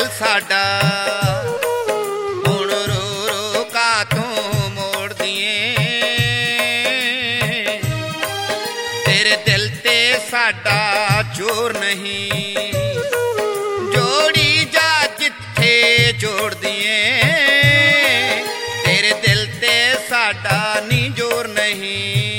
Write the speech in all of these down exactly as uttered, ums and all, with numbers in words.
साडा हुण रो रो कातों मोड़ दिए। तेरे दिल ते साडा जोर नहीं, जोड़ी जा जिथे जोड़ दिए। तेरे दिल ते साडा नी जोर नहीं।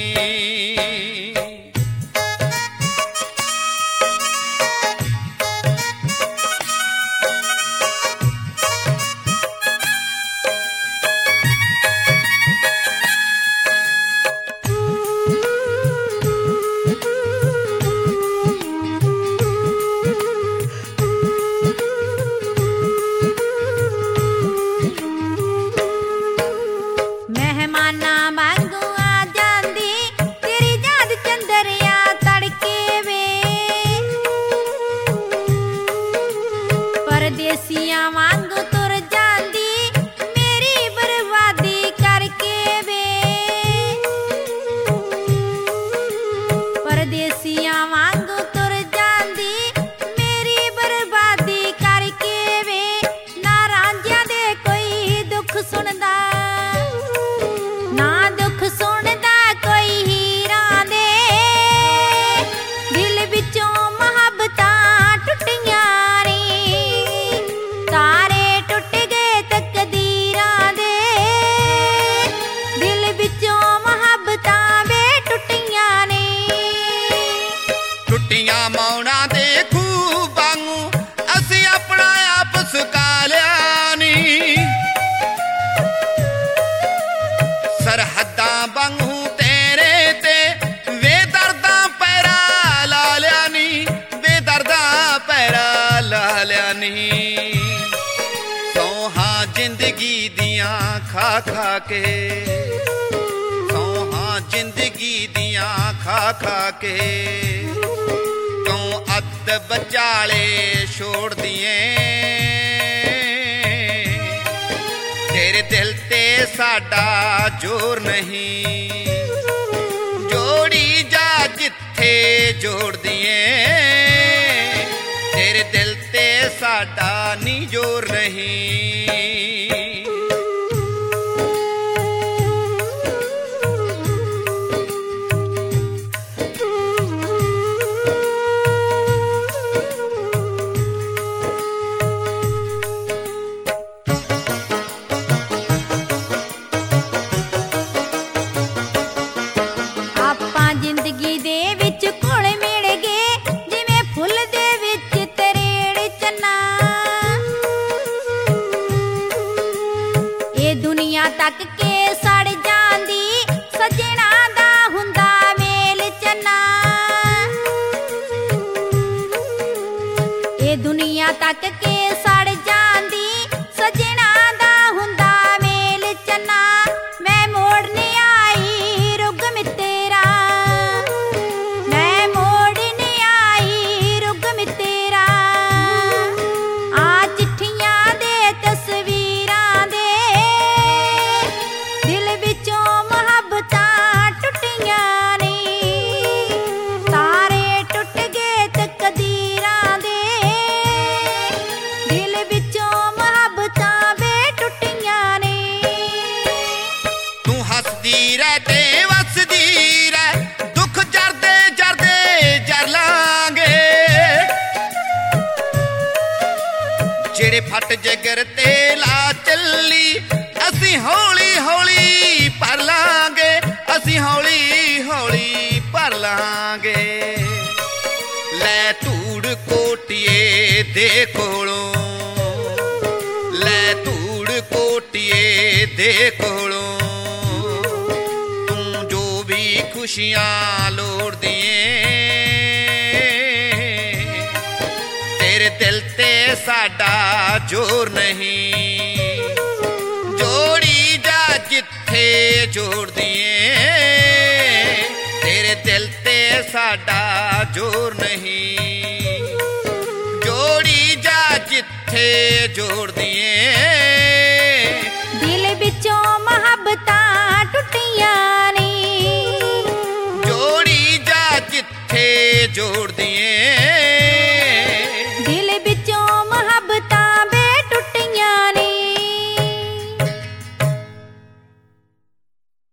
परदेसियां वांग तुर जांदी मेरी बर्बादी करके वे। परदेसियां वांग तुर जांदी मेरी बर्बादी करके वे। ना रांझियां दे कोई दुख सुनदा, ना दुख सुनदा कोई हीरां दे। दिल विचों मुहब्बतां टुटियां तारे टुट गए तकदीरां दे। दिल विचों मुहब्बतां वे टुटियां ने। टुटियां मौना दे खूह वांगू असी अपना आप सुका लिया नी। सरहदां वांगू तेरे ते वे दर्दां पैरा ला लिया नी। वे दर्दां पैरा ला लिया नी। जिंदगी दियां खा खा के, सौहां जिंदगी दियां खा खा के। क्यों अद बचाले छोड़ दिए। तेरे दिल ते साडा जोर नहीं, जोड़ी जा जिथे जोड़ दिए। तेरे दिल ते साडा नी जोर नहीं। जिंदगी दे विच घुल मिल गए जिवें फुल दे विच तरेड़ चन्ना। ए दुनिया तक के सड़ जांदी सजना दा हुंदा मेल चन्ना। ए दुनिया तक के सड़ जांदी सजना दा हुंदा मेल चन्ना। मैं मोड़ने आई रुग मितेरा, ਜਿਹੜੇ ਫਟ ਜਿਗਰ ਤੇ ਲਾ ਚੱਲੀ ਅਸੀਂ ਹੌਲੀ ਹੌਲੀ ਭਰ ਲਾਂਗੇ। ਅਸੀਂ ਹੌਲੀ ਹੌਲੀ ਭਰ ਲਾਂਗੇ। ਲੈ ਧੂੜ ਕੋਟੀਏ ਦੇ ਕੋਲੋਂ, ਲੈ ਧੂੜ ਕੋਟੀਏ ਦੇ ਕੋਲੋਂ। ਤੂੰ ਜੋ ਵੀ ਖੁਸ਼ੀਆਂ ਲੋੜਦੀ ਏ। तेरे दिल ते साडा जोर नहीं, जोड़ी जा जिथे जोड़ दिए। तेरे दिल ते साडा जोर नहीं, जोड़ी जा जिथे जोड़ दिए। दिल विचों मुहब्बतां टुटियां नी, जोड़ी जा जिथे जोड़ दिए।